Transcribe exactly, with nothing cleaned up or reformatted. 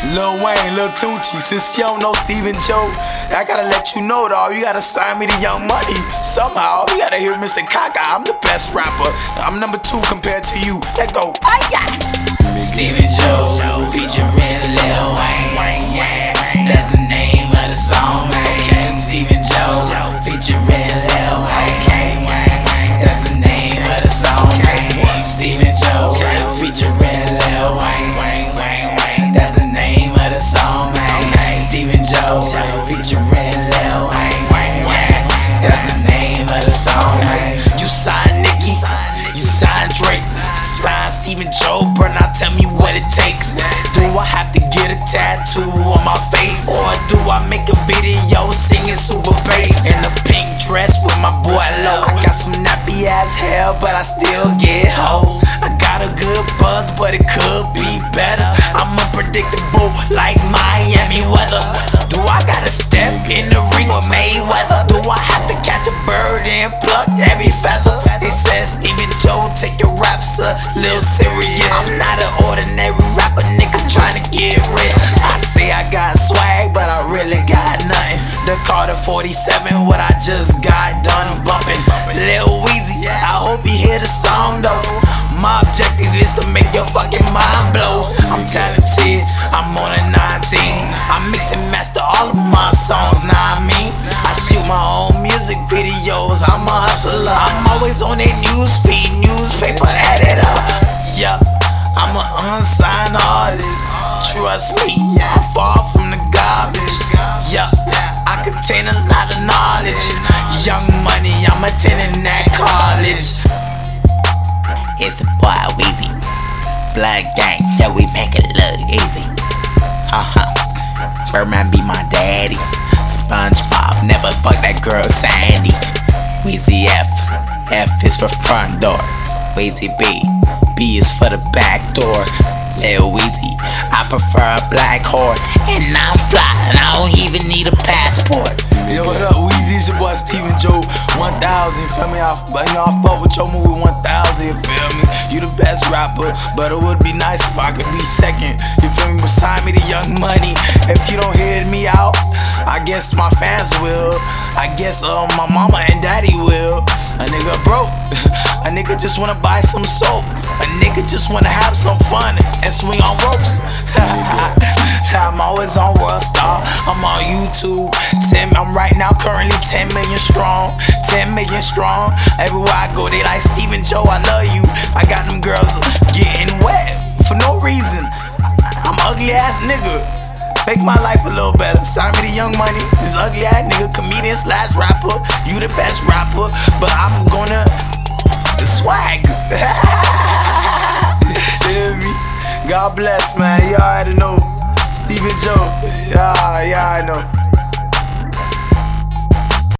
Lil Wayne, Lil Tucci, since you don't know Stephen Joe, I gotta let you know, dawg, you gotta sign me to Young Money. Somehow, you gotta hear Mister Kaka, I'm the best rapper. I'm number two compared to you. Let go. Stephen Joe, featuring Lil Wayne. That's the name of the song, man. Stephen Joe, featuring Lil Wayne. That's the name of the song, man. Stephen Joe, featuring Lil Wayne. That's the name of the song, man. Stephen Joe, featuring Lil Wayne. That's the name of the song, man. You signed Nicki, you signed Drake, signed Stephen Joe, bro. Now tell me what it takes. Do I have to get a tattoo on my face, or do I make a video singing super bass in a pink dress with my boy Low? I got some nappy ass hair, but I still get hoes. I got a good buzz, but it could be better. I'm unpredictable like Miami weather. Do I gotta step in the ring with Mayweather? Do I have to catch a bird and pluck every feather? It says Stephen Joe, take your raps a little serious. I'm not an ordinary rapper, nigga, trying to get rich. I say I got swag, but I really got nothing. The Carter forty-seven, what I just got done bumping. Lil Weezy, I hope you hear the song though. My objective is to make your fucking mind blow. I'm talented, I'm on a nineteen. I mix and master all of my songs, nah I mean I shoot my own music videos, I'm a hustler. I'm always on that news feed, newspaper, add it up. Yeah, I'm an unsigned artist. Trust me, I'm far from the garbage. Yeah, I contain a lot of knowledge. Young Money, I'm attending that college. It's the boy Weezy, Blood Gang, yeah, we make it look easy. Uh-huh. Birdman be my daddy. SpongeBob never fuck that girl Sandy. Weezy F, F is for front door. Weezy B, B is for the back door. Lil Weezy, I prefer a black whore, and I'm fly, and I don't even need a passport. Yo, what up, Weezy? It's your boy Stephen Joe, one thousand, feel me? I, you know, I fuck with your movie one thousand, you feel me? You the best rapper, but it would be nice if I could be second, you feel me? But sign me to Young Money. If you don't hear me out, I guess my fans will. I guess uh, my mama and daddy will. A nigga broke, a nigga just wanna buy some soap, a nigga just wanna have some fun and swing on ropes. I'm always on World Star, I'm on YouTube. ten, I'm right now currently ten million strong, ten million strong. Everywhere I go, they like Stephen Joe, I love you. I got them girls getting wet for no reason. I'm an ugly ass nigga. Make my life a little better. Sign me to Young Money. This ugly ass nigga, comedian slash rapper. You the best rapper, but I'm gonna the swag. Feel me? God bless, man. You already know. Stephen Joe. Yeah, yeah, I know.